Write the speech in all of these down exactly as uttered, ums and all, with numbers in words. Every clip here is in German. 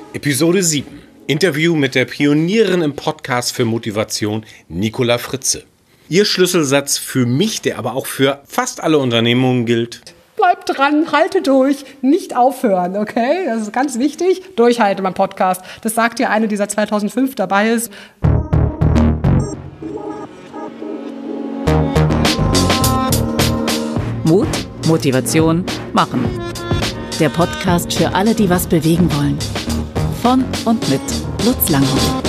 Episode sieben. Interview mit der Pionierin im Podcast für Motivation, Nicola Fritze. Ihr Schlüsselsatz für mich, der aber auch für fast alle Unternehmungen gilt: Bleib dran, halte durch, nicht aufhören, okay? Das ist ganz wichtig. Durchhalten beim Podcast. Das sagt dir eine, die seit zweitausendfünf dabei ist. Mut, Motivation, machen. Der Podcast für alle, die was bewegen wollen. Von und mit Lutz Langhoff.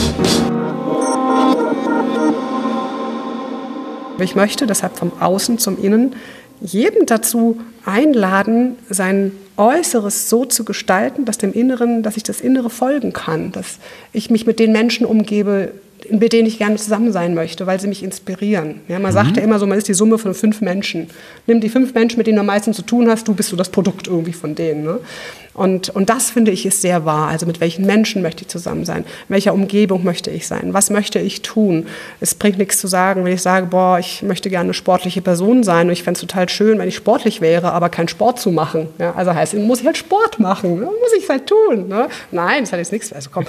Ich möchte deshalb vom Außen zum Innen jeden dazu einladen, sein Äußeres so zu gestalten, dass dem Inneren, dass ich das Innere folgen kann, dass ich mich mit den Menschen umgebe, mit denen ich gerne zusammen sein möchte, weil sie mich inspirieren. Ja, man mhm. sagt ja immer so, man ist die Summe von fünf Menschen. Nimm die fünf Menschen, mit denen du am meisten zu tun hast, du bist so das Produkt irgendwie von denen. Ne? Und, und das, finde ich, ist sehr wahr. Also mit welchen Menschen möchte ich zusammen sein? In welcher Umgebung möchte ich sein? Was möchte ich tun? Es bringt nichts zu sagen, wenn ich sage, boah, ich möchte gerne eine sportliche Person sein und ich fände es total schön, wenn ich sportlich wäre, aber keinen Sport zu machen. Ja, also heißt, muss ich halt Sport machen. Ne? Muss ich es halt tun. Ne? Nein, das hat jetzt nichts. Also komm,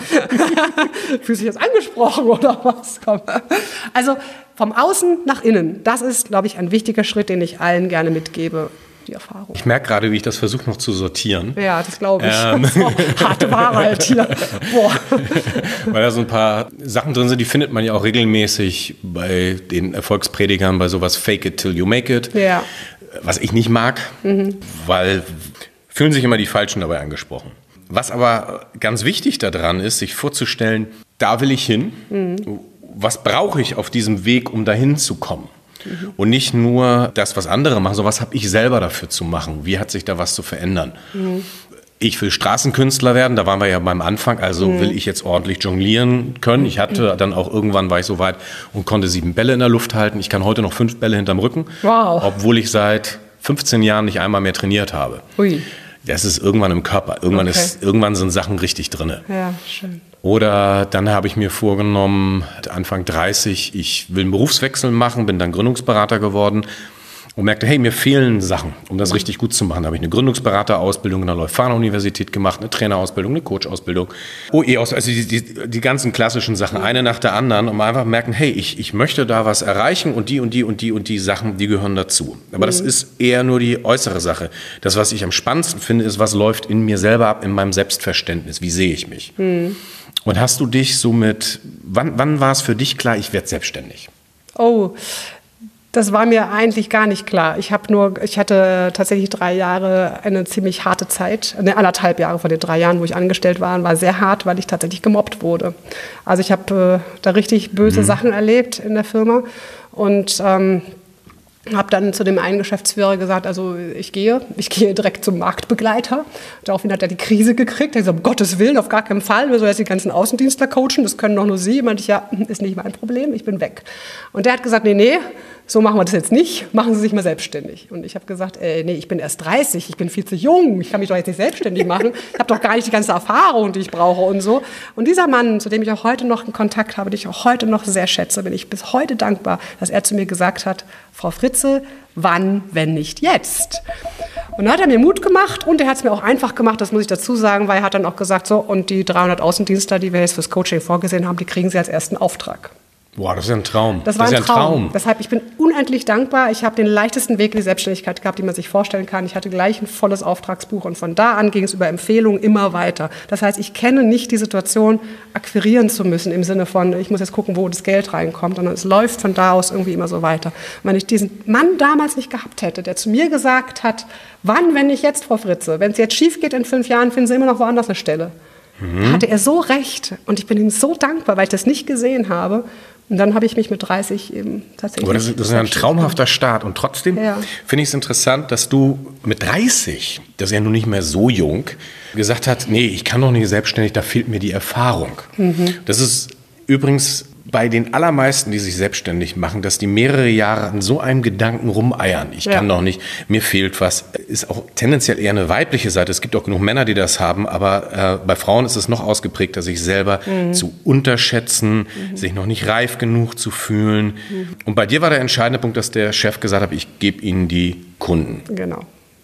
fühlst du dich jetzt angesprochen oder was? Komm. Also vom Außen nach innen. Das ist, glaube ich, ein wichtiger Schritt, den ich allen gerne mitgebe. Die Erfahrung. Ich merke gerade, wie ich das versuche noch zu sortieren. Ja, das glaube ich. Ähm. So, harte Wahrheit hier. Boah. Weil da so ein paar Sachen drin sind, die findet man ja auch regelmäßig bei den Erfolgspredigern, bei sowas Fake it till you make it. Ja. Was ich nicht mag, mhm. weil fühlen sich immer die Falschen dabei angesprochen. Was aber ganz wichtig daran ist, sich vorzustellen, da will ich hin. Mhm. Was brauche ich auf diesem Weg, um dahin zu kommen? Mhm. Und nicht nur das, was andere machen, sondern was habe ich selber dafür zu machen? Wie hat sich da was zu verändern? Mhm. Ich will Straßenkünstler werden, da waren wir ja beim Anfang, also mhm. will ich jetzt ordentlich jonglieren können. Ich hatte dann auch irgendwann, war ich so weit und konnte sieben Bälle in der Luft halten. Ich kann heute noch fünf Bälle hinterm Rücken, wow. obwohl ich seit fünfzehn Jahren nicht einmal mehr trainiert habe. Ui. Das ist irgendwann im Körper. Irgendwann, okay. ist, irgendwann sind Sachen richtig drin. Ja, schön. Oder dann habe ich mir vorgenommen, Anfang dreißig, ich will einen Berufswechsel machen, bin dann Gründungsberater geworden und merkte, hey, mir fehlen Sachen, um das richtig gut zu machen. Da habe ich eine Gründungsberaterausbildung an der Leuphana-Universität gemacht, eine Trainerausbildung, eine Coachausbildung, O E-Ausbildung, also die, die, die ganzen klassischen Sachen, eine nach der anderen, um einfach merken, hey, ich, ich möchte da was erreichen und die und die und die und die Sachen, die gehören dazu. Aber mhm. das ist eher nur die äußere Sache. Das, was ich am spannendsten finde, ist, was läuft in mir selber ab, in meinem Selbstverständnis, wie sehe ich mich. Mhm. Und hast du dich somit, wann, wann war es für dich klar, ich werde selbstständig? Oh, das war mir eigentlich gar nicht klar. Ich habe nur, ich hatte tatsächlich drei Jahre eine ziemlich harte Zeit, eine anderthalb Jahre von den drei Jahren, wo ich angestellt war, war sehr hart, weil ich tatsächlich gemobbt wurde. Also ich habe äh, da richtig böse mhm. Sachen erlebt in der Firma und ähm, habe dann zu dem einen Geschäftsführer gesagt, also ich gehe, ich gehe direkt zum Marktbegleiter. Daraufhin hat er die Krise gekriegt. Er hat gesagt, um Gottes Willen, auf gar keinen Fall. Wir sollen jetzt die ganzen Außendienstler coachen, das können doch nur Sie. Meinte ich, ja, ist nicht mein Problem, ich bin weg. Und der hat gesagt, nee, nee, so machen wir das jetzt nicht, machen Sie sich mal selbstständig. Und ich habe gesagt, äh, nee, ich bin erst dreißig, ich bin viel zu jung, ich kann mich doch jetzt nicht selbstständig machen. Ich habe doch gar nicht die ganze Erfahrung, die ich brauche und so. Und dieser Mann, zu dem ich auch heute noch einen Kontakt habe, den ich auch heute noch sehr schätze, bin ich bis heute dankbar, dass er zu mir gesagt hat, Frau Fritze, wann, wenn nicht jetzt? Und dann hat er mir Mut gemacht und er hat es mir auch einfach gemacht, das muss ich dazu sagen, weil er hat dann auch gesagt, so, und die dreihundert Außendienstler, die wir jetzt fürs Coaching vorgesehen haben, die kriegen Sie als ersten Auftrag. Boah, das ist ja ein Traum. Das war das ein, ist ja ein Traum. Traum. Deshalb, ich bin unendlich dankbar. Ich habe den leichtesten Weg in die Selbstständigkeit gehabt, den man sich vorstellen kann. Ich hatte gleich ein volles Auftragsbuch und von da an ging es über Empfehlungen immer weiter. Das heißt, ich kenne nicht die Situation, akquirieren zu müssen im Sinne von, ich muss jetzt gucken, wo das Geld reinkommt, sondern es läuft von da aus irgendwie immer so weiter. Und wenn ich diesen Mann damals nicht gehabt hätte, der zu mir gesagt hat, wann, wenn nicht jetzt, Frau Fritze, wenn es jetzt schief geht in fünf Jahren, finden Sie immer noch woanders eine Stelle. Mhm. Hatte er so recht und ich bin ihm so dankbar, weil ich das nicht gesehen habe. Und dann habe ich mich mit dreißig eben tatsächlich... Aber das ist, das ist ein traumhafter Start. Und trotzdem ja. finde ich es interessant, dass du mit dreißig, das ist ja nun nicht mehr so jung, gesagt hast, nee, ich kann doch nicht selbstständig, da fehlt mir die Erfahrung. Mhm. Das ist übrigens bei den allermeisten, die sich selbstständig machen, dass die mehrere Jahre an so einem Gedanken rumeiern. Ich kann ja. doch nicht, mir fehlt was. Ist auch tendenziell eher eine weibliche Seite. Es gibt auch genug Männer, die das haben, aber äh, bei Frauen ist es noch ausgeprägter, sich selber mhm. zu unterschätzen, mhm. sich noch nicht reif genug zu fühlen. Mhm. Und bei dir war der entscheidende Punkt, dass der Chef gesagt hat, ich gebe Ihnen die Kunden. Genau.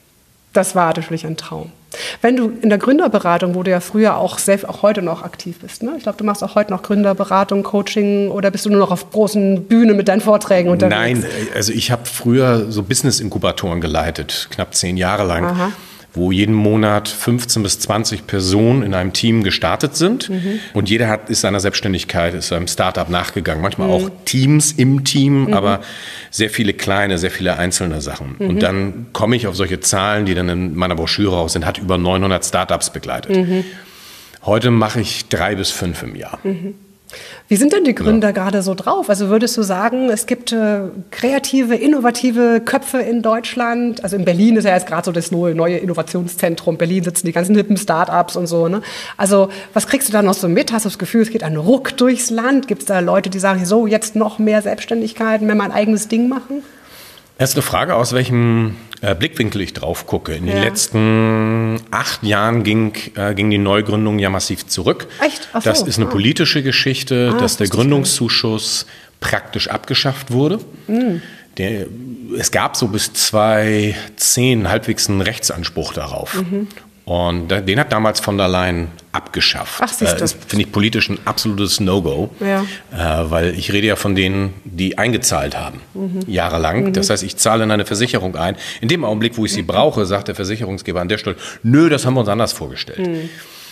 Das war natürlich ein Traum. Wenn du in der Gründerberatung, wo du ja früher auch selbst auch heute noch aktiv bist, ne? Ich glaube, du machst auch heute noch Gründerberatung, Coaching, oder bist du nur noch auf großen Bühnen mit deinen Vorträgen unterwegs? Nein, also ich habe früher so Business-Inkubatoren geleitet, knapp zehn Jahre lang. Aha. Wo jeden Monat fünfzehn bis zwanzig Personen in einem Team gestartet sind. Mhm. Und jeder hat, ist seiner Selbstständigkeit, ist seinem Startup nachgegangen. Manchmal mhm. auch Teams im Team, mhm. aber sehr viele kleine, sehr viele einzelne Sachen. Mhm. Und dann komme ich auf solche Zahlen, die dann in meiner Broschüre raus sind, hat über neunhundert Startups begleitet. Mhm. Heute mache ich drei bis fünf im Jahr. Mhm. Wie sind denn die Gründer ja. gerade so drauf? Also würdest du sagen, es gibt äh, kreative, innovative Köpfe in Deutschland? Also in Berlin ist ja jetzt gerade so das neue, neue Innovationszentrum. In Berlin sitzen die ganzen hippen Startups und so. Ne? Also was kriegst du da noch so mit? Hast du das Gefühl, es geht ein Ruck durchs Land? Gibt es da Leute, die sagen, so jetzt noch mehr Selbstständigkeit, mehr mein eigenes Ding machen? Das ist eine Frage, aus welchem äh, Blickwinkel ich drauf gucke. In ja. den letzten acht Jahren ging, äh, ging die Neugründung ja massiv zurück. Echt? Ach so. Das ist eine ah. politische Geschichte, ah, dass der Gründungszuschuss praktisch abgeschafft wurde. Mhm. Der, es gab so bis zweitausendzehn halbwegs einen Rechtsanspruch darauf. Mhm. Und den hat damals von der Leyen abgeschafft. Ach, siehst du. Das finde ich politisch ein absolutes No-Go, ja. äh, weil ich rede ja von denen, die eingezahlt haben, mhm. jahrelang. Mhm. Das heißt, ich zahle in eine Versicherung ein. In dem Augenblick, wo ich sie brauche, sagt der Versicherungsgeber an der Stelle, nö, das haben wir uns anders vorgestellt. Mhm.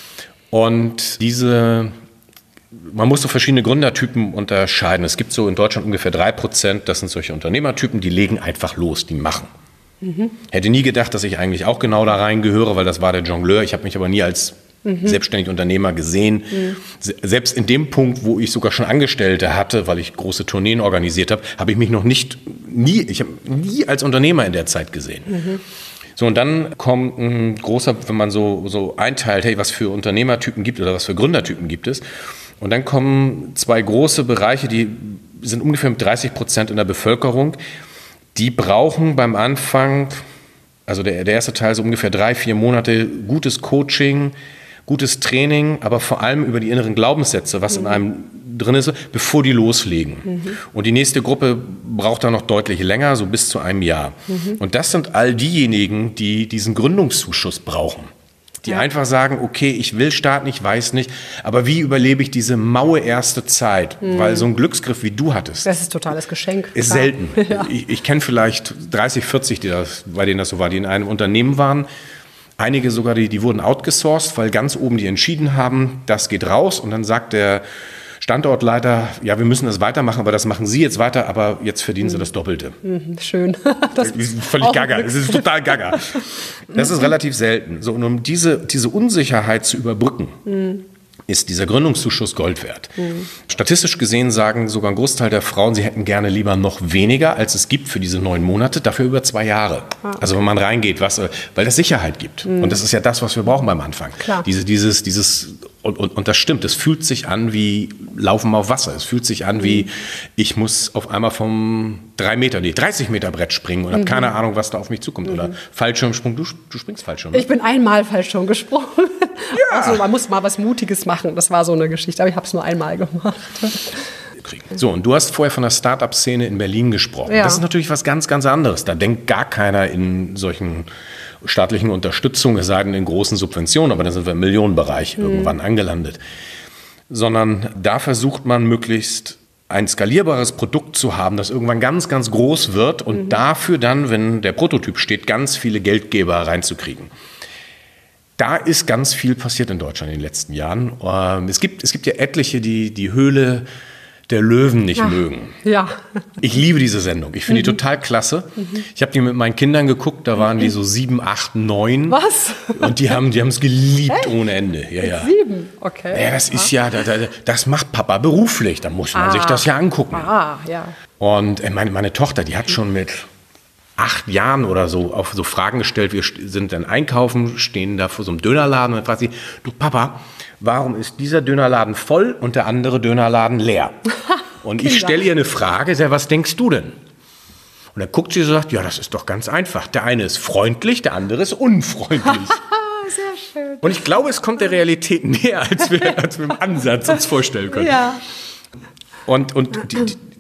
Und diese, man muss so verschiedene Gründertypen unterscheiden. Es gibt so in Deutschland ungefähr drei Prozent, das sind solche Unternehmertypen, die legen einfach los, die machen. Mhm. Hätte nie gedacht, dass ich eigentlich auch genau da reingehöre, weil das war der Jongleur. Ich habe mich aber nie als mhm. selbstständiger Unternehmer gesehen. Mhm. Selbst in dem Punkt, wo ich sogar schon Angestellte hatte, weil ich große Tourneen organisiert habe, habe ich mich noch nicht, nie, ich habe nie als Unternehmer in der Zeit gesehen. Mhm. So, und dann kommt ein großer, wenn man so, so einteilt, hey, was für Unternehmertypen gibt oder was für Gründertypen gibt es. Und dann kommen zwei große Bereiche, die sind ungefähr mit dreißig Prozent in der Bevölkerung. Die brauchen beim Anfang, also der, der erste Teil so ungefähr drei, vier Monate, gutes Coaching, gutes Training, aber vor allem über die inneren Glaubenssätze, was mhm. in einem drin ist, bevor die loslegen. Mhm. Und die nächste Gruppe braucht dann noch deutlich länger, so bis zu einem Jahr. Mhm. Und das sind all diejenigen, die diesen Gründungszuschuss brauchen. Die ja. einfach sagen, okay, ich will starten, ich weiß nicht, aber wie überlebe ich diese maue erste Zeit? Mhm. Weil so ein Glücksgriff, wie du hattest, das ist ein totales Geschenk. Ist klar. selten. Ja. Ich, ich kenne vielleicht dreißig, vierzig, die das, bei denen das so war, die in einem Unternehmen waren. Einige sogar, die, die wurden outgesourced, weil ganz oben die entschieden haben, das geht raus. Und dann sagt der Standortleiter, ja, wir müssen das weitermachen, aber das machen Sie jetzt weiter, aber jetzt verdienen Sie das Doppelte. Mhm, schön. Das ist völlig gaga, das ist total gaga. Das ist relativ selten. So, und um diese, diese Unsicherheit zu überbrücken, mhm. ist dieser Gründungszuschuss Gold wert. Mhm. Statistisch gesehen sagen sogar ein Großteil der Frauen, sie hätten gerne lieber noch weniger, als es gibt für diese neun Monate, dafür über zwei Jahre. Ah. Also wenn man reingeht, was, weil das Sicherheit gibt. Mhm. Und das ist ja das, was wir brauchen beim Anfang. Klar. Diese, dieses, dieses Und, und, und das stimmt, es fühlt sich an wie Laufen auf Wasser. Es fühlt sich an wie, ich muss auf einmal vom drei Meter, nee, dreißig Meter Brett springen und mhm. habe keine Ahnung, was da auf mich zukommt. Mhm. Oder Fallschirmsprung, du, du springst Fallschirm. Ne? Ich bin einmal Fallschirm gesprungen. Ja. Also man muss mal was Mutiges machen. Das war so eine Geschichte, aber ich habe es nur einmal gemacht. So, und du hast vorher von der Start-up-Szene in Berlin gesprochen. Ja. Das ist natürlich was ganz, ganz anderes. Da denkt gar keiner in solchen staatlichen Unterstützung, es sei denn in großen Subventionen, aber dann sind wir im Millionenbereich mhm. irgendwann angelandet. Sondern da versucht man möglichst ein skalierbares Produkt zu haben, das irgendwann ganz, ganz groß wird und mhm. dafür dann, wenn der Prototyp steht, ganz viele Geldgeber reinzukriegen. Da ist ganz viel passiert in Deutschland in den letzten Jahren. Es gibt, es gibt ja etliche, die die Höhle der Löwen nicht Ach, mögen. Ja. Ich liebe diese Sendung. Ich finde mhm. die total klasse. Mhm. Ich habe die mit meinen Kindern geguckt, da waren die so sieben, acht, neun. Was? Und die haben die haben es geliebt Echt? ohne Ende. Ja, ja. Sieben? Okay. Ja, das ist ja, das macht Papa beruflich. Da muss man ah. sich das ja angucken. Ah, ja. Und meine, meine Tochter, die hat schon mit acht Jahren oder so auf so Fragen gestellt. Wir sind dann einkaufen, stehen da vor so einem Dönerladen und dann fragt sie, du Papa, warum ist dieser Dönerladen voll und der andere Dönerladen leer? Und ich stelle ihr eine Frage, sag, was denkst du denn? Und dann guckt sie und sagt, ja, das ist doch ganz einfach. Der eine ist freundlich, der andere ist unfreundlich. Sehr schön. Und ich glaube, es kommt der Realität näher, als wir, als wir im Ansatz uns vorstellen können. Ja. Und, und die,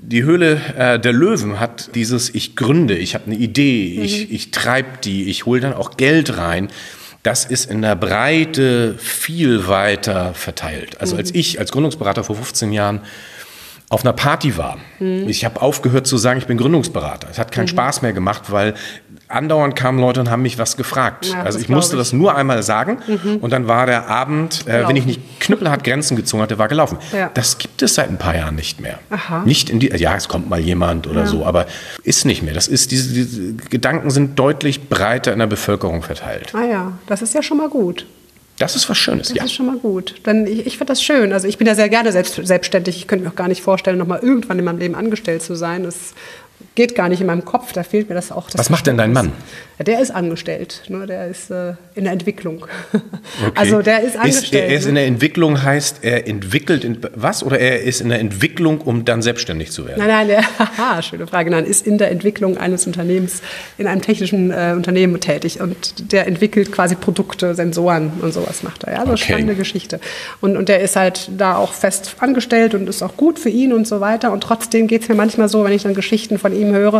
Die Höhle äh, der Löwen hat dieses Ich gründe, ich habe eine Idee, mhm. ich, ich treibe die, ich hole dann auch Geld rein. Das ist in der Breite viel weiter verteilt. Also mhm. als ich als Gründungsberater vor fünfzehn Jahren auf einer Party war, mhm. ich habe aufgehört zu sagen, ich bin Gründungsberater. Es hat keinen mhm. Spaß mehr gemacht, weil andauernd kamen Leute und haben mich was gefragt. Ja, also ich musste ich. das nur einmal sagen mhm. und dann war der Abend, äh, wenn ich nicht knüppelhart Grenzen gezogen hatte, war gelaufen. Ja. Das gibt es seit ein paar Jahren nicht mehr. Aha. Nicht in die, ja, es kommt mal jemand oder ja. so, aber ist nicht mehr. Das ist, diese, diese Gedanken sind deutlich breiter in der Bevölkerung verteilt. Ah ja, das ist ja schon mal gut. Das ist was Schönes, das ja. Das ist schon mal gut. Denn ich, ich finde das schön. Also ich bin ja sehr gerne selbst, selbstständig. Ich könnte mir auch gar nicht vorstellen, noch mal irgendwann in meinem Leben angestellt zu sein. Das geht gar nicht in meinem Kopf, da fehlt mir das auch. Das Was macht denn dein Mann? Ja, der ist angestellt, ne? Der ist äh, in der Entwicklung. Okay. Also der ist angestellt. Ist, er ist in der Entwicklung, heißt er entwickelt in, was? Oder er ist in der Entwicklung, um dann selbstständig zu werden? Nein, nein, der, haha, schöne Frage. Nein, ist in der Entwicklung eines Unternehmens, in einem technischen äh, Unternehmen tätig und der entwickelt quasi Produkte, Sensoren und sowas macht er. Ja, also okay. Spannende Geschichte. Und, und der ist halt da auch fest angestellt und ist auch gut für ihn und so weiter. Und trotzdem geht es mir manchmal so, wenn ich dann Geschichten von ihm höre,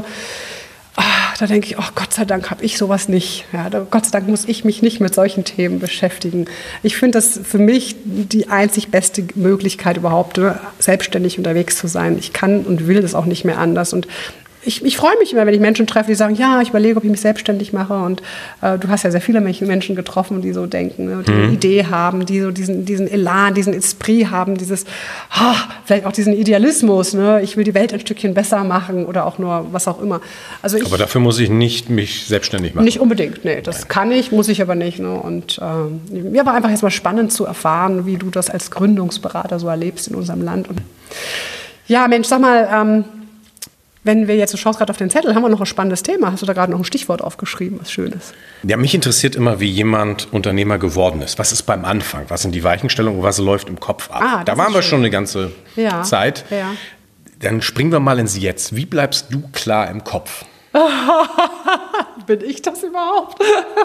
ah, da denke ich, oh Gott sei Dank habe ich sowas nicht. Ja, da, Gott sei Dank muss ich mich nicht mit solchen Themen beschäftigen. Ich finde das für mich die einzig beste Möglichkeit überhaupt, ne, selbstständig unterwegs zu sein. Ich kann und will das auch nicht mehr anders. Und Ich, ich freue mich immer, wenn ich Menschen treffe, die sagen, ja, ich überlege, ob ich mich selbstständig mache. Und äh, du hast ja sehr viele Menschen getroffen, die so denken, ne, die mhm. eine Idee haben, die so diesen, diesen Elan, diesen Esprit haben, dieses, oh, vielleicht auch diesen Idealismus. Ne? Ich will die Welt ein Stückchen besser machen oder auch nur was auch immer. Also ich, aber dafür muss ich nicht mich selbstständig machen? Nicht unbedingt, nee. Das Nein. kann ich, muss ich aber nicht. Ne? Und äh, mir war einfach jetzt mal spannend zu erfahren, wie du das als Gründungsberater so erlebst in unserem Land. Und ja, Mensch, sag mal, ähm, wenn wir jetzt, du schaust gerade auf den Zettel, haben wir noch ein spannendes Thema. Hast du da gerade noch ein Stichwort aufgeschrieben, was Schönes? Ja, mich interessiert immer, wie jemand Unternehmer geworden ist. Was ist beim Anfang? Was sind die Weichenstellungen? Was läuft im Kopf ab? Ah, da waren wir schön. schon eine ganze ja. Zeit. Ja. Dann springen wir mal ins Jetzt. Wie bleibst du klar im Kopf? Bin ich das überhaupt?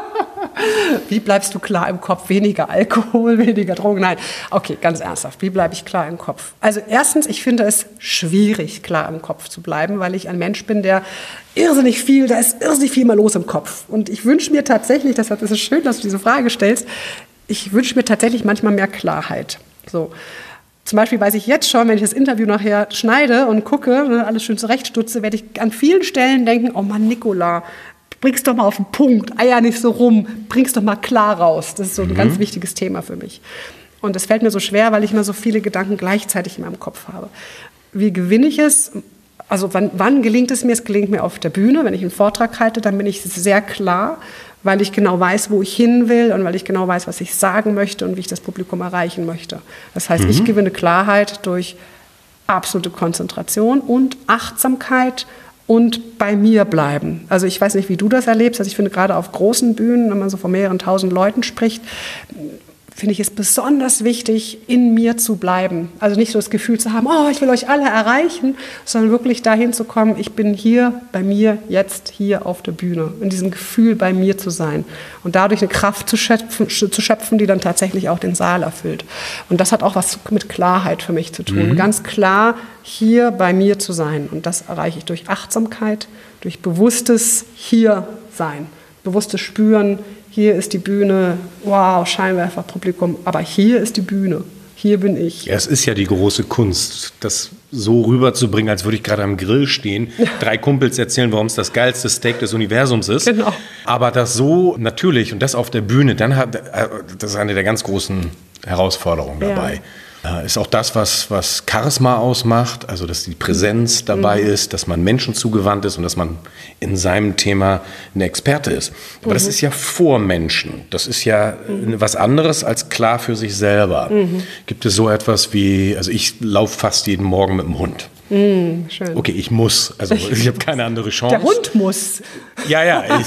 Wie bleibst du klar im Kopf? Weniger Alkohol, weniger Drogen? Nein, okay, ganz ernsthaft. Wie bleibe ich klar im Kopf? Also erstens, ich finde es schwierig, klar im Kopf zu bleiben, weil ich ein Mensch bin, der irrsinnig viel, da ist irrsinnig viel mal los im Kopf. Und ich wünsche mir tatsächlich, deshalb ist es schön, dass du diese Frage stellst, ich wünsche mir tatsächlich manchmal mehr Klarheit. So. Zum Beispiel weiß ich jetzt schon, wenn ich das Interview nachher schneide und gucke, ne, alles schön zurechtstutze, werde ich an vielen Stellen denken, oh Mann, Nicola, bring's doch mal auf den Punkt, eier nicht so rum, bring's doch mal klar raus. Das ist so ein mhm. ganz wichtiges Thema für mich. Und das fällt mir so schwer, weil ich immer so viele Gedanken gleichzeitig in meinem Kopf habe. Wie gewinne ich es? Also wann, wann gelingt es mir? Es gelingt mir auf der Bühne, wenn ich einen Vortrag halte, dann bin ich sehr klar, weil ich genau weiß, wo ich hin will und weil ich genau weiß, was ich sagen möchte und wie ich das Publikum erreichen möchte. Das heißt, mhm. ich gewinne Klarheit durch absolute Konzentration und Achtsamkeit und bei mir bleiben. Also ich weiß nicht, wie du das erlebst. Also ich finde, gerade auf großen Bühnen, wenn man so von mehreren tausend Leuten spricht, finde ich es besonders wichtig, in mir zu bleiben. Also nicht so das Gefühl zu haben, oh, ich will euch alle erreichen, sondern wirklich dahin zu kommen, ich bin hier bei mir, jetzt hier auf der Bühne. In diesem Gefühl, bei mir zu sein. Und dadurch eine Kraft zu schöpfen, zu schöpfen, die dann tatsächlich auch den Saal erfüllt. Und das hat auch was mit Klarheit für mich zu tun. Mhm. Ganz klar, hier bei mir zu sein. Und das erreiche ich durch Achtsamkeit, durch bewusstes Hier-Sein. Bewusstes Spüren, hier ist die Bühne, wow, Scheinwerferpublikum, aber hier ist die Bühne, hier bin ich. Ja, es ist ja die große Kunst, das so rüberzubringen, als würde ich gerade am Grill stehen, drei Kumpels erzählen, warum es das geilste Steak des Universums ist. Genau. Aber das so natürlich und das auf der Bühne, dann hat, das ist eine der ganz großen Herausforderungen dabei. Ja. Ist auch das, was, was Charisma ausmacht, also dass die Präsenz dabei mhm. ist, dass man Menschen zugewandt ist und dass man in seinem Thema ein Experte ist. Aber mhm. das ist ja vor Menschen. Das ist ja mhm. was anderes als klar für sich selber. Mhm. Gibt es so etwas wie, also ich laufe fast jeden Morgen mit dem Hund. Mm, schön. Okay, ich muss, also ich habe keine andere Chance. Der Hund muss. Ja, ja. Ich,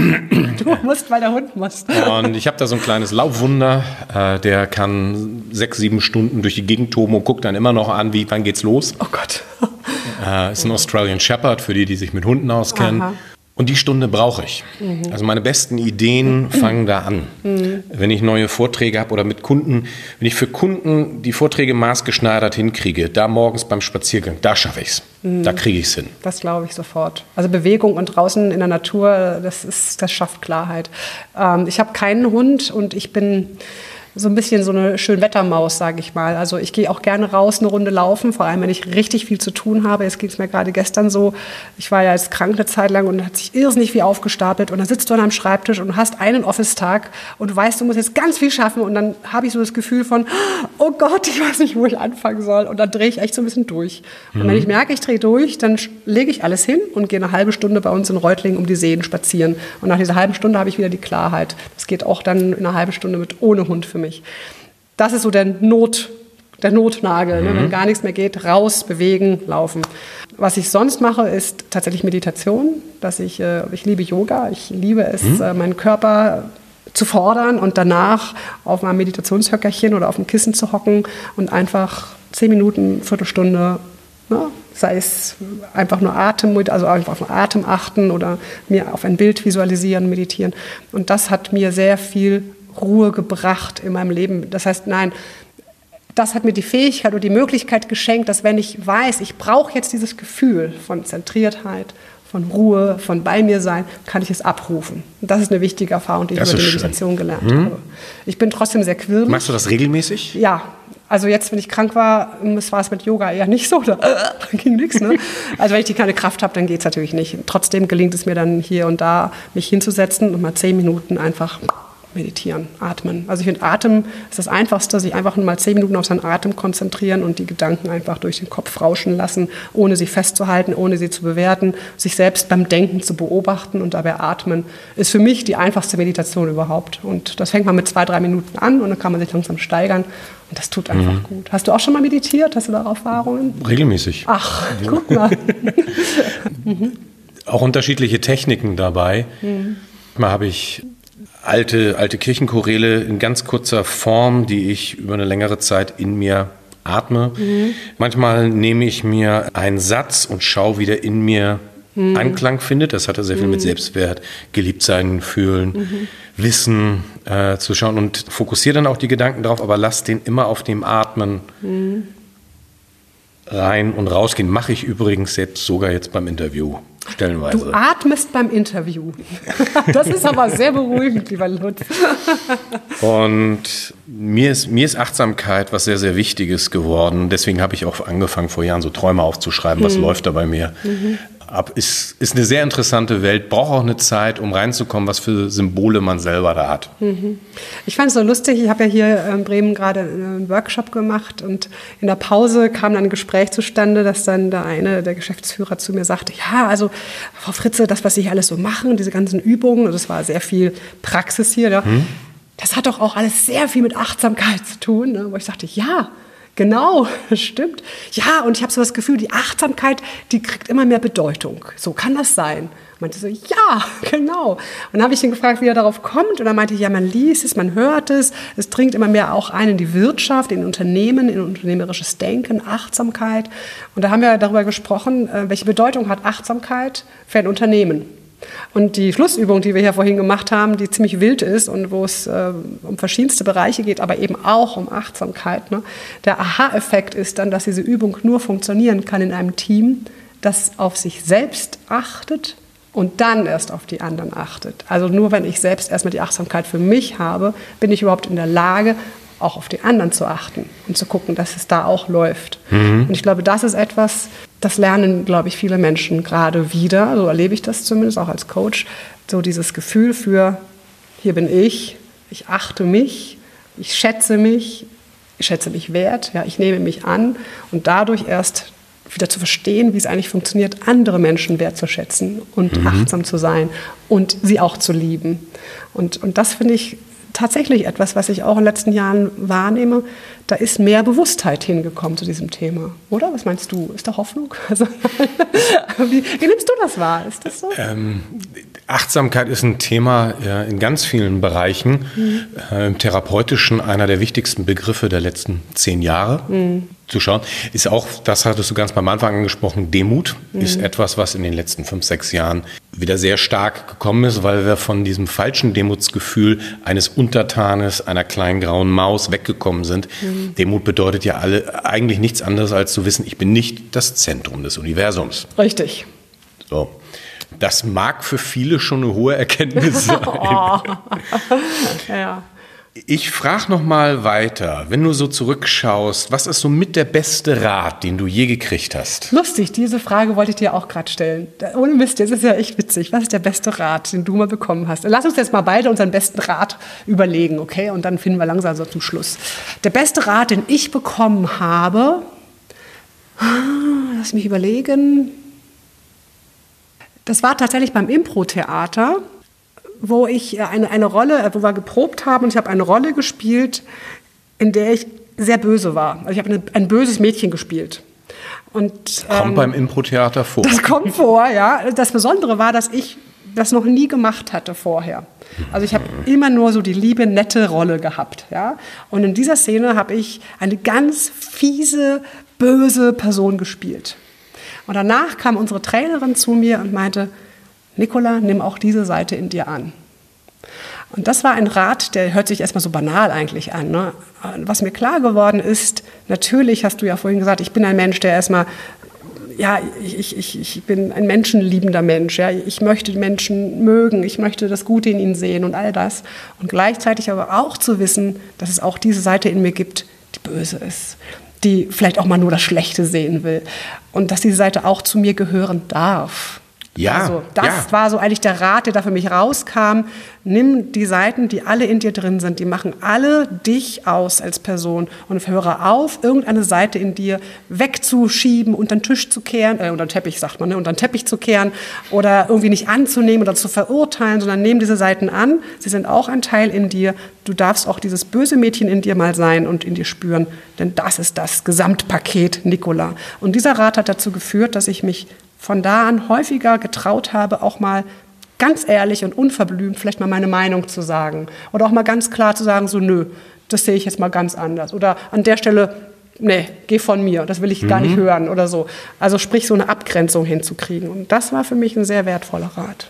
du musst, weil der Hund muss. Und ich habe da so ein kleines Laufwunder, äh, der kann sechs, sieben Stunden durch die Gegend toben und guckt dann immer noch an, wie, wann geht's los. Oh Gott. Äh, ist ein Australian Shepherd, für die, die sich mit Hunden auskennen. Aha. Und die Stunde brauche ich. Mhm. Also meine besten Ideen fangen da an. Mhm. wenn ich neue Vorträge habe oder mit Kunden, wenn ich für Kunden die Vorträge maßgeschneidert hinkriege, da morgens beim Spaziergang, da schaffe ich es. Mhm. Da kriege ich es hin. Das glaube ich sofort. Also Bewegung und draußen in der Natur, das ist, das schafft Klarheit. Ähm, ich habe keinen Hund und ich bin so ein bisschen so eine Schönwettermaus, sage ich mal. Also ich gehe auch gerne raus, eine Runde laufen, vor allem wenn ich richtig viel zu tun habe. Jetzt ging es mir gerade gestern so, ich war ja jetzt krank eine Zeit lang und hat sich irrsinnig viel aufgestapelt und dann sitzt du an einem Schreibtisch und hast einen Office-Tag und du weißt, du musst jetzt ganz viel schaffen und dann habe ich so das Gefühl von, oh Gott, ich weiß nicht, wo ich anfangen soll und dann drehe ich echt so ein bisschen durch. Und mhm. wenn ich merke, ich drehe durch, dann lege ich alles hin und gehe eine halbe Stunde bei uns in Reutlingen um die Seen spazieren und nach dieser halben Stunde habe ich wieder die Klarheit. Das geht auch dann in einer halben Stunde mit ohne Hund für mich. Das ist so der, Not, der Notnagel, mhm. ne? Wenn gar nichts mehr geht, raus, bewegen, laufen. Was ich sonst mache, ist tatsächlich Meditation. Dass ich, äh, ich liebe Yoga, ich liebe es, mhm. äh, meinen Körper zu fordern und danach auf meinem Meditationshöckerchen oder auf dem Kissen zu hocken und einfach zehn Minuten, Viertelstunde, ne? Sei es einfach nur Atem, also einfach auf den Atem achten oder mir auf ein Bild visualisieren, meditieren. Und das hat mir sehr viel Ruhe gebracht in meinem Leben. Das heißt, nein, das hat mir die Fähigkeit und die Möglichkeit geschenkt, dass wenn ich weiß, ich brauche jetzt dieses Gefühl von Zentriertheit, von Ruhe, von bei mir sein, kann ich es abrufen. Und das ist eine wichtige Erfahrung, die ich über die Meditation schön. gelernt hm. habe. Ich bin trotzdem sehr quirlig. Machst du das regelmäßig? Ja. Also jetzt, wenn ich krank war, das war es mit Yoga eher nicht so, da, da ging nichts. Ne? Also wenn ich die keine Kraft habe, dann geht es natürlich nicht. Trotzdem gelingt es mir dann hier und da, mich hinzusetzen und mal zehn Minuten einfach meditieren, atmen. Also ich finde, Atem ist das Einfachste, sich einfach nur mal zehn Minuten auf seinen Atem konzentrieren und die Gedanken einfach durch den Kopf rauschen lassen, ohne sie festzuhalten, ohne sie zu bewerten, sich selbst beim Denken zu beobachten und dabei atmen, ist für mich die einfachste Meditation überhaupt. Und das fängt man mit zwei, drei Minuten an und dann kann man sich langsam steigern und das tut einfach mhm. gut. Hast du auch schon mal meditiert? Hast du da Erfahrungen? Regelmäßig. Ach, ja. Guck mal. mhm. Auch unterschiedliche Techniken dabei. Mhm. Mal habe ich alte, alte Kirchenchoräle in ganz kurzer Form, die ich über eine längere Zeit in mir atme. Mhm. Manchmal nehme ich mir einen Satz und schaue, wie der in mir mhm. Anklang findet. Das hat ja sehr viel mhm. mit Selbstwert, Geliebtsein, Fühlen, mhm. Wissen äh, zu schauen und fokussiere dann auch die Gedanken drauf, aber lass den immer auf dem Atmen mhm. rein und rausgehen. Mache ich übrigens jetzt sogar jetzt beim Interview. Stellenweise. Du atmest beim Interview. Das ist aber sehr beruhigend, lieber Lutz. Und mir ist, mir ist Achtsamkeit was sehr, sehr Wichtiges geworden. Deswegen habe ich auch angefangen, vor Jahren so Träume aufzuschreiben. Was mhm. läuft da bei mir? Mhm. Ab, ist, ist eine sehr interessante Welt, braucht auch eine Zeit, um reinzukommen, was für Symbole man selber da hat. Mhm. Ich fand es so lustig, ich habe ja hier in Bremen gerade einen Workshop gemacht und in der Pause kam dann ein Gespräch zustande, dass dann der eine, der Geschäftsführer zu mir sagte, ja, also Frau Fritze, das, was Sie hier alles so machen, diese ganzen Übungen, und das war sehr viel Praxis hier, ja, mhm. das hat doch auch alles sehr viel mit Achtsamkeit zu tun, ne? Wo ich sagte, ja, genau, das stimmt. Ja, und ich habe so das Gefühl, die Achtsamkeit, die kriegt immer mehr Bedeutung. So kann das sein. Ich meinte so, ja, genau. Und dann habe ich ihn gefragt, wie er darauf kommt. Und er meinte, ja, man liest es, man hört es. Es dringt immer mehr auch ein in die Wirtschaft, in Unternehmen, in unternehmerisches Denken, Achtsamkeit. Und da haben wir darüber gesprochen, welche Bedeutung hat Achtsamkeit für ein Unternehmen. Und die Schlussübung, die wir hier vorhin gemacht haben, die ziemlich wild ist und wo es äh, um verschiedenste Bereiche geht, aber eben auch um Achtsamkeit. Ne? Der Aha-Effekt ist dann, dass diese Übung nur funktionieren kann in einem Team, das auf sich selbst achtet und dann erst auf die anderen achtet. Also nur wenn ich selbst erstmal die Achtsamkeit für mich habe, bin ich überhaupt in der Lage, auch auf die anderen zu achten und zu gucken, dass es da auch läuft. Mhm. Und ich glaube, das ist etwas, das lernen, glaube ich, viele Menschen gerade wieder, so erlebe ich das zumindest auch als Coach, so dieses Gefühl für, hier bin ich, ich achte mich, ich schätze mich, ich schätze mich wert, ja, ich nehme mich an und dadurch erst wieder zu verstehen, wie es eigentlich funktioniert, andere Menschen wertzuschätzen und mhm. achtsam zu sein und sie auch zu lieben. Und, und das finde ich tatsächlich etwas, was ich auch in den letzten Jahren wahrnehme. Da ist mehr Bewusstheit hingekommen zu diesem Thema. Oder? Was meinst du? Ist da Hoffnung? Also, wie, wie nimmst du das wahr? Ist das so? Ähm, Achtsamkeit ist ein Thema ja, in ganz vielen Bereichen. Mhm. Äh, Im Therapeutischen einer der wichtigsten Begriffe der letzten zehn Jahre. Mhm. zu schauen. Ist auch, das hattest du ganz beim Anfang angesprochen, Demut mhm. ist etwas, was in den letzten fünf, sechs Jahren wieder sehr stark gekommen ist, weil wir von diesem falschen Demutsgefühl eines Untertanes, einer kleinen grauen Maus weggekommen sind. Mhm. Demut bedeutet ja alle eigentlich nichts anderes, als zu wissen, ich bin nicht das Zentrum des Universums. Richtig. So. Das mag für viele schon eine hohe Erkenntnis sein. Oh. Ja. Ich frage noch mal weiter, wenn du so zurückschaust, was ist so mit der beste Rat, den du je gekriegt hast? Lustig, diese Frage wollte ich dir auch gerade stellen. Ohne Mist, das ist ja echt witzig. Was ist der beste Rat, den du mal bekommen hast? Lass uns jetzt mal beide unseren besten Rat überlegen, okay? Und dann finden wir langsam so zum Schluss. Der beste Rat, den ich bekommen habe, lass mich überlegen, das war tatsächlich beim Impro-Theater, wo ich eine, eine Rolle, wo wir geprobt haben und ich habe eine Rolle gespielt, in der ich sehr böse war. Also ich habe eine, ein böses Mädchen gespielt. Und, kommt ähm, beim Impro-Theater vor. Das kommt vor, ja. Das Besondere war, dass ich das noch nie gemacht hatte vorher. Also ich habe immer nur so die liebe, nette Rolle gehabt. Ja? Und in dieser Szene habe ich eine ganz fiese, böse Person gespielt. Und danach kam unsere Trainerin zu mir und meinte, Nicola, nimm auch diese Seite in dir an. Und das war ein Rat, der hört sich erstmal so banal eigentlich an. Ne? Was mir klar geworden ist, natürlich hast du ja vorhin gesagt, ich bin ein Mensch, der erstmal, ja, ich, ich, ich bin ein menschenliebender Mensch. Ja? Ich möchte Menschen mögen, ich möchte das Gute in ihnen sehen und all das. Und gleichzeitig aber auch zu wissen, dass es auch diese Seite in mir gibt, die böse ist, die vielleicht auch mal nur das Schlechte sehen will. Und dass diese Seite auch zu mir gehören darf. Ja, also das ja. war so eigentlich der Rat, der da für mich rauskam. Nimm die Seiten, die alle in dir drin sind, die machen alle dich aus als Person und höre auf, irgendeine Seite in dir wegzuschieben, unter den Tisch zu kehren, äh, unter den Teppich sagt man, ne, unter den Teppich zu kehren oder irgendwie nicht anzunehmen oder zu verurteilen, sondern nimm diese Seiten an. Sie sind auch ein Teil in dir. Du darfst auch dieses böse Mädchen in dir mal sein und in dir spüren, denn das ist das Gesamtpaket, Nicola. Und dieser Rat hat dazu geführt, dass ich mich von da an häufiger getraut habe, auch mal ganz ehrlich und unverblümt vielleicht mal meine Meinung zu sagen. Oder auch mal ganz klar zu sagen, so nö, das sehe ich jetzt mal ganz anders. Oder an der Stelle, nee, geh von mir, das will ich mhm. gar nicht hören oder so. Also sprich, so eine Abgrenzung hinzukriegen. Und das war für mich ein sehr wertvoller Rat.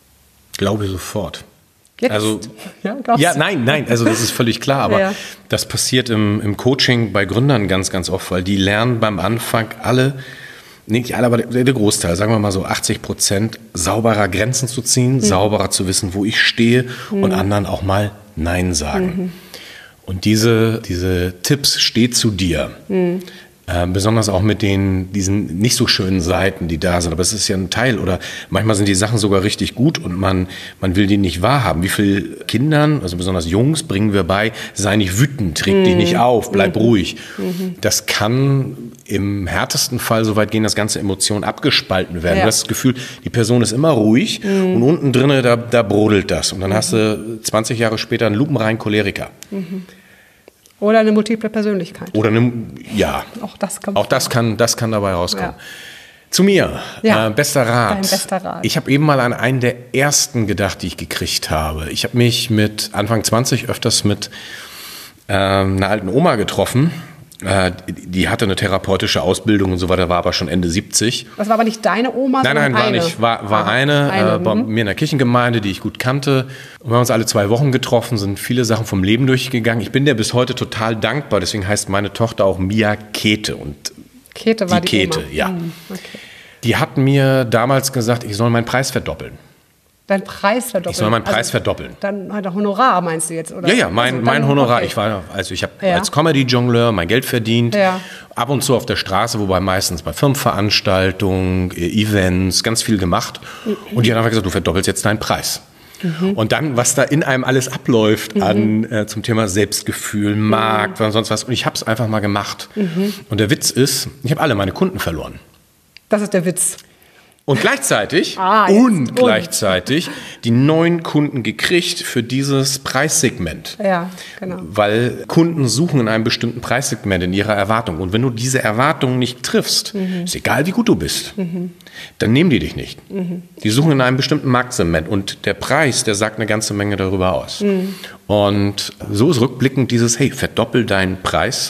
Glaube sofort. Jetzt? Also, ja, ja, nein, nein, also das ist völlig klar, aber ja. das passiert im, im Coaching bei Gründern ganz, ganz oft, weil die lernen beim Anfang alle, nicht alle, aber der Großteil, sagen wir mal so achtzig Prozent, sauberer Grenzen zu ziehen, mhm. sauberer zu wissen, wo ich stehe mhm. und anderen auch mal Nein sagen. Mhm. Und diese, diese Tipps, steh zu dir. Mhm. Äh, besonders auch mit den, diesen nicht so schönen Seiten, die da sind. Aber es ist ja ein Teil. Oder manchmal sind die Sachen sogar richtig gut und man, man will die nicht wahrhaben. Wie viele Kindern, also besonders Jungs, bringen wir bei, sei nicht wütend, reg dich nicht auf, bleib mhm. ruhig. Mhm. Das kann im härtesten Fall so weit gehen, dass ganze Emotionen abgespalten werden. Ja. Du hast das Gefühl, die Person ist immer ruhig mhm. und unten drinnen, da, da brodelt das. Und dann mhm. hast du zwanzig Jahre später einen lupenreinen Choleriker. Mhm. Oder eine multiple Persönlichkeit. Oder eine, ja. Auch das kann, auch das kann, das kann dabei rauskommen. Ja. Zu mir, ja. äh, bester Rat. Dein bester Rat. Ich habe eben mal an einen der ersten gedacht, die ich gekriegt habe. Ich habe mich mit Anfang zwanzig öfters mit äh, einer alten Oma getroffen. Äh, die hatte eine therapeutische Ausbildung und so weiter, war aber schon Ende siebzig. Das war aber nicht deine Oma, nein, sondern nein, war eine? nicht. War, war Aha, eine, eine. Äh, bei mhm. mir in der Kirchengemeinde, die ich gut kannte. Und wir haben uns alle zwei Wochen getroffen, sind viele Sachen vom Leben durchgegangen. Ich bin der bis heute total dankbar. Deswegen heißt meine Tochter auch Mia Käthe. Und Käthe war die Käthe, Oma. ja. Mhm, okay. Die hat mir damals gesagt, ich soll meinen Preis verdoppeln. Dein Preis verdoppeln? Ich soll meinen Preis also, verdoppeln. Dann halt Honorar, meinst du jetzt? Oder? Ja, ja, mein, also mein dann, Honorar. Okay. Ich war, also ich habe ja. als Comedy-Jongleur mein Geld verdient. Ja. Ab und zu auf der Straße, wobei meistens bei Firmenveranstaltungen, Events, ganz viel gemacht. Mhm. Und die hat einfach gesagt, du verdoppelst jetzt deinen Preis. Mhm. Und dann, was da in einem alles abläuft mhm. an äh, zum Thema Selbstgefühl, Markt mhm. und sonst was. Und ich habe es einfach mal gemacht. Mhm. Und der Witz ist, ich habe alle meine Kunden verloren. Das ist der Witz. Und gleichzeitig, ah, und gleichzeitig die neuen Kunden gekriegt für dieses Preissegment. Ja, genau. Weil Kunden suchen in einem bestimmten Preissegment in ihrer Erwartung. Und wenn du diese Erwartungen nicht triffst, mhm. ist egal wie gut du bist, mhm. dann nehmen die dich nicht. Mhm. Die suchen in einem bestimmten Marktsegment. Und der Preis, der sagt eine ganze Menge darüber aus. Mhm. Und so ist rückblickend dieses, hey, verdoppel deinen Preis.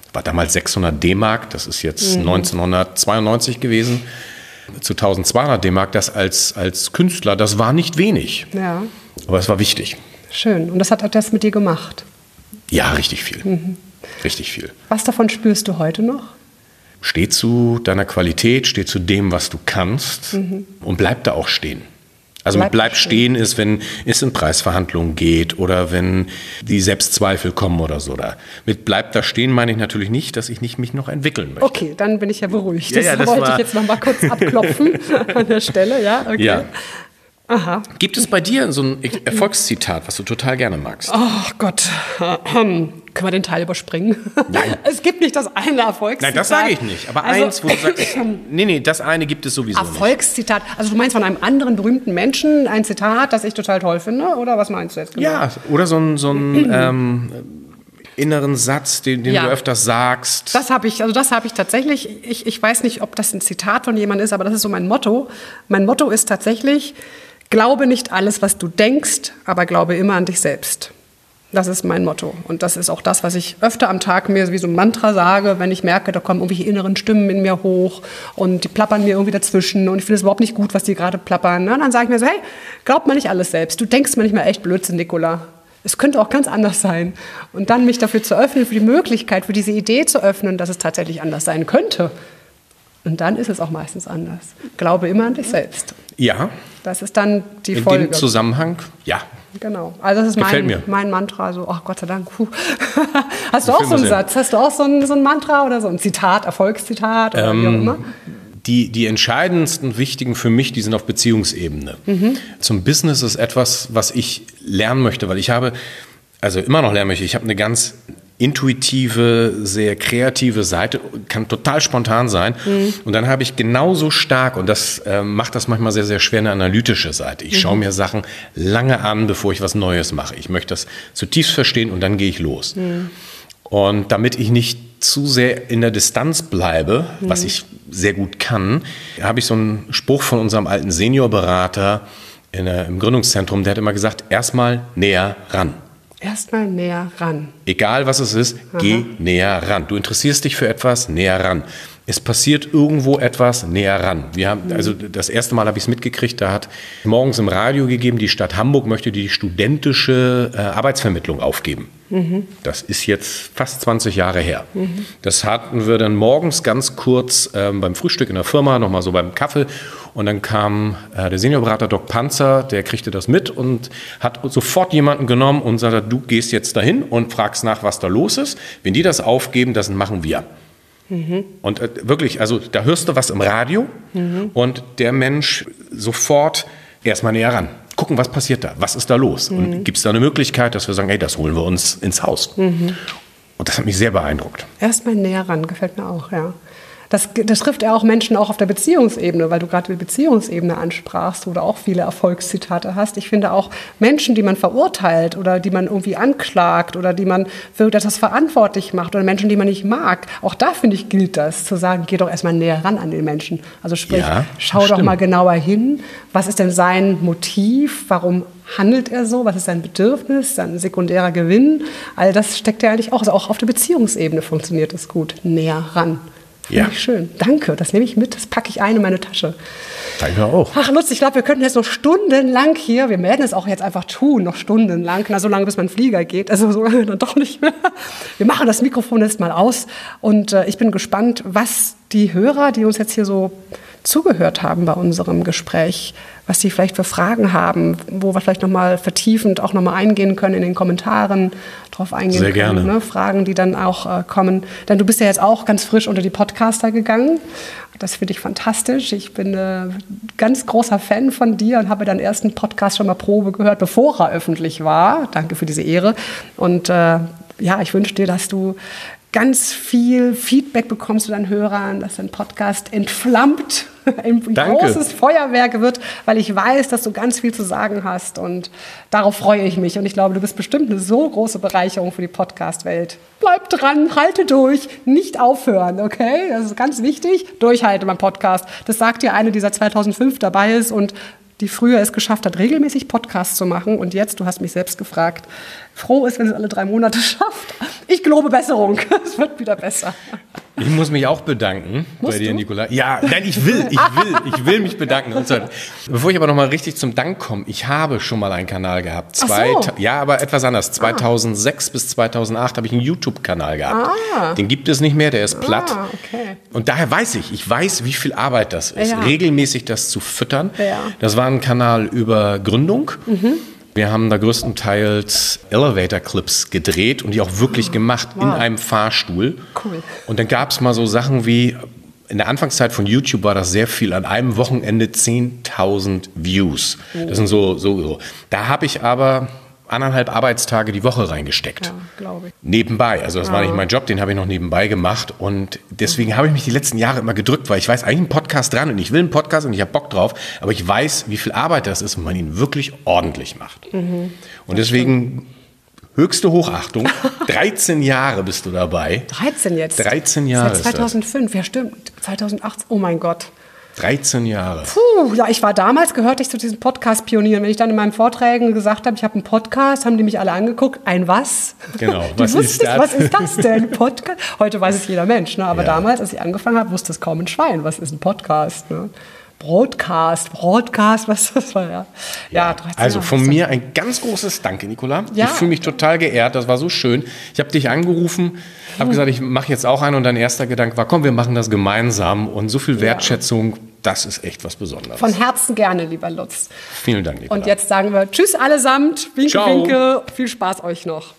war damals sechshundert D-Mark, das ist jetzt mhm. neunzehnhundertzweiundneunzig gewesen, zu eintausendzweihundert D-Mark, das als, als Künstler, das war nicht wenig. Ja. Aber es war wichtig. Schön. Und das hat das mit dir gemacht? Ja, richtig viel. Mhm. Richtig viel. Was davon spürst du heute noch? Steh zu deiner Qualität, steh zu dem, was du kannst mhm. und bleib da auch stehen. Also bleib mit bleib stehen ist, wenn es in Preisverhandlungen geht oder wenn die Selbstzweifel kommen oder so. Da. Mit bleib da stehen meine ich natürlich nicht, dass ich nicht mich noch entwickeln möchte. Okay, dann bin ich ja beruhigt. Ja, das, ja, das wollte war... ich jetzt noch mal kurz abklopfen an der Stelle. Ja, okay. Ja. Aha. Gibt es bei dir so ein Erfolgszitat, was du total gerne magst? Oh Gott, können wir den Teil überspringen? Nein. Es gibt nicht das eine Erfolgszitat. Nein, das sage ich nicht. Aber also, eins, wo du sagst, nee, nee, das eine gibt es sowieso nicht. Erfolgszitat. Also du meinst von einem anderen berühmten Menschen ein Zitat, das ich total toll finde? Oder was meinst du jetzt genau? Ja, oder so ein, so ein ähm, inneren Satz, den, den ja. du öfters sagst. Das habe ich, also das habe ich tatsächlich. Ich, ich weiß nicht, ob das ein Zitat von jemandem ist, aber das ist so mein Motto. Mein Motto ist tatsächlich: Glaube nicht alles, was du denkst, aber glaube immer an dich selbst. Das ist mein Motto. Und das ist auch das, was ich öfter am Tag mir wie so ein Mantra sage, wenn ich merke, da kommen irgendwelche inneren Stimmen in mir hoch und die plappern mir irgendwie dazwischen und ich finde es überhaupt nicht gut, was die gerade plappern. Und dann sage ich mir so, hey, glaub mal nicht alles selbst. Du denkst manchmal echt Blödsinn, Nicola. Es könnte auch ganz anders sein. Und dann mich dafür zu öffnen, für die Möglichkeit, für diese Idee zu öffnen, dass es tatsächlich anders sein könnte. Und dann ist es auch meistens anders. Glaube immer an dich selbst. Ja. Das ist dann die in Folge. In dem Zusammenhang, ja. Genau. Also das ist Gefällt mein, mir. mein Mantra. So, ach Gott sei Dank. Puh. Hast du auch so einen Satz? Hast du auch so ein, so ein Mantra oder so ein Zitat, Erfolgszitat oder ähm, wie auch immer? Die, die entscheidendsten, wichtigen für mich, die sind auf Beziehungsebene. Mhm. Zum Business ist etwas, was ich lernen möchte, weil ich habe, also immer noch lernen möchte, ich habe eine ganz intuitive, sehr kreative Seite, kann total spontan sein. Mhm. Und dann habe ich genauso stark, und das äh, macht das manchmal sehr, sehr schwer, eine analytische Seite. Ich mhm. schaue mir Sachen lange an, bevor ich was Neues mache. Ich möchte das zutiefst verstehen und dann gehe ich los. Mhm. Und damit ich nicht zu sehr in der Distanz bleibe, mhm. was ich sehr gut kann, habe ich so einen Spruch von unserem alten Seniorberater in der, im Gründungszentrum, der hat immer gesagt, erstmal näher ran. Erstmal näher ran. Egal was es ist, Aha. geh näher ran. Du interessierst dich für etwas, näher ran. Es passiert irgendwo etwas, näher ran. Wir haben, also das erste Mal habe ich es mitgekriegt, da hat morgens im Radio gegeben, die Stadt Hamburg möchte die studentische äh, Arbeitsvermittlung aufgeben. Mhm. Das ist jetzt fast zwanzig Jahre her. Mhm. Das hatten wir dann morgens ganz kurz ähm, beim Frühstück in der Firma, nochmal so beim Kaffee. Und dann kam äh, der Seniorberater Doc Panzer, der kriegte das mit und hat sofort jemanden genommen und sagte, du gehst jetzt dahin und fragst nach, was da los ist. Wenn die das aufgeben, das machen wir. Mhm. Und äh, wirklich, also da hörst du was im Radio mhm. und der Mensch sofort erstmal näher ran. Gucken, was passiert da, was ist da los? Mhm. Und gibt es da eine Möglichkeit, dass wir sagen, hey, das holen wir uns ins Haus? Mhm. Und das hat mich sehr beeindruckt. Erstmal näher ran, gefällt mir auch, ja. Das, das trifft ja auch Menschen auch auf der Beziehungsebene, weil du gerade die Beziehungsebene ansprachst oder auch viele Erfolgszitate hast. Ich finde auch Menschen, die man verurteilt oder die man irgendwie anklagt oder die man für etwas verantwortlich macht oder Menschen, die man nicht mag, auch da, finde ich, gilt das, zu sagen, geh doch erstmal näher ran an den Menschen. Also sprich, ja, schau stimmt. doch mal genauer hin, was ist denn sein Motiv, warum handelt er so, was ist sein Bedürfnis, sein sekundärer Gewinn, all das steckt ja eigentlich auch, also auch auf der Beziehungsebene funktioniert das gut, näher ran. Finde ja. ich schön. Danke, das nehme ich mit, das packe ich ein in meine Tasche. Danke auch. Ach Lutz, ich glaube, wir könnten jetzt noch stundenlang hier, wir werden es auch jetzt einfach tun, noch stundenlang, na so lange, bis mein Flieger geht, also so lange dann doch nicht mehr. Wir machen das Mikrofon jetzt mal aus und äh, ich bin gespannt, was die Hörer, die uns jetzt hier so zugehört haben bei unserem Gespräch, was sie vielleicht für Fragen haben, wo wir vielleicht nochmal vertiefend auch nochmal eingehen können in den Kommentaren, drauf eingehen Sehr können. gerne. Ne? Fragen, die dann auch äh, kommen. Denn du bist ja jetzt auch ganz frisch unter die Podcaster gegangen. Das finde ich fantastisch. Ich bin äh, ganz großer Fan von dir und habe deinen ersten Podcast schon mal Probe gehört, bevor er öffentlich war. Danke für diese Ehre. Und äh, ja, ich wünsche dir, dass du ganz viel Feedback bekommst zu deinen Hörern, dass dein Podcast entflammt, ein Danke. großes Feuerwerk wird, weil ich weiß, dass du ganz viel zu sagen hast und darauf freue ich mich und ich glaube, du bist bestimmt eine so große Bereicherung für die Podcast-Welt. Bleib dran, halte durch, nicht aufhören, okay? Das ist ganz wichtig, durchhalten beim Podcast. Das sagt dir eine, die seit zweitausendfünf dabei ist und die früher es geschafft hat, regelmäßig Podcasts zu machen und jetzt, du hast mich selbst gefragt, froh ist, wenn es alle drei Monate schafft. ich gelobe Besserung. Es wird wieder besser. Ich muss mich auch bedanken Musst bei dir, du? Nicola. Ja, nein, ich will, ich will, ich will mich bedanken. Und zwar, bevor ich aber nochmal richtig zum Dank komme, ich habe schon mal einen Kanal gehabt. Zwei, Ach so. Ja, aber etwas anders. zweitausendsechs bis zweitausendacht habe ich einen YouTube-Kanal gehabt. Ah. Den gibt es nicht mehr, der ist platt. Ah, okay. Und daher weiß ich, ich weiß, wie viel Arbeit das ist, Ja. regelmäßig das zu füttern. Ja. Das war ein Kanal über Gründung. Mhm. Wir haben da größtenteils Elevator-Clips gedreht und die auch wirklich gemacht Wow. in einem Fahrstuhl. Cool. Und dann gab es mal so Sachen wie, in der Anfangszeit von YouTube war das sehr viel, an einem Wochenende zehntausend Views. Das sind so, so, so. Da habe ich aber anderthalb Arbeitstage die Woche reingesteckt. Ja, glaube ich. Nebenbei, also das Ja. war nicht mein Job, den habe ich noch nebenbei gemacht und deswegen habe ich mich die letzten Jahre immer gedrückt, weil ich weiß, eigentlich ein Podcast dran und ich will einen Podcast und ich habe Bock drauf, aber ich weiß, wie viel Arbeit das ist, wenn man ihn wirklich ordentlich macht. Mhm. Und deswegen höchste Hochachtung, dreizehn Jahre bist du dabei. dreizehn jetzt? dreizehn Jahre Seit ist das. zweitausendfünf, ja stimmt. zweitausendachtzehn, oh mein Gott. dreizehn Jahre. Puh, ja, ich war damals, gehörte ich zu diesen Podcast-Pionieren. Wenn ich dann in meinen Vorträgen gesagt habe, ich habe einen Podcast, haben die mich alle angeguckt. Ein was? Genau, Die was wussten ist nicht, das? Was ist das denn? Podcast? Heute weiß es jeder Mensch, ne? Aber Ja. damals, als ich angefangen habe, wusste es kaum ein Schwein. Was ist ein Podcast? Ne? Broadcast, Broadcast, was das war, ja. Ja, dreizehn Also Jahre von ist mir ein ganz großes Danke, Nicola. Ja. Ich fühle mich total geehrt, das war so schön. Ich habe dich angerufen, habe gesagt, ich mache jetzt auch einen und dein erster Gedanke war, komm, wir machen das gemeinsam und so viel Wertschätzung, das ist echt was Besonderes. Von Herzen gerne, lieber Lutz. Vielen Dank, Nicola. Und jetzt sagen wir Tschüss allesamt, winke, Ciao. winke, viel Spaß euch noch.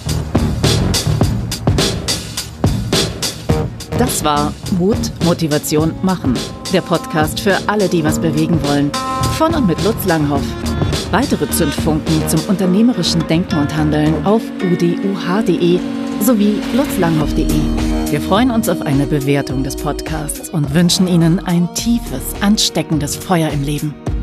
Das war Mut, Motivation, Machen. Der Podcast für alle, die was bewegen wollen. Von und mit Lutz Langhoff. Weitere Zündfunken zum unternehmerischen Denken und Handeln auf u d u h punkt d e sowie lutzlanghoff punkt d e. Wir freuen uns auf eine Bewertung des Podcasts und wünschen Ihnen ein tiefes, ansteckendes Feuer im Leben.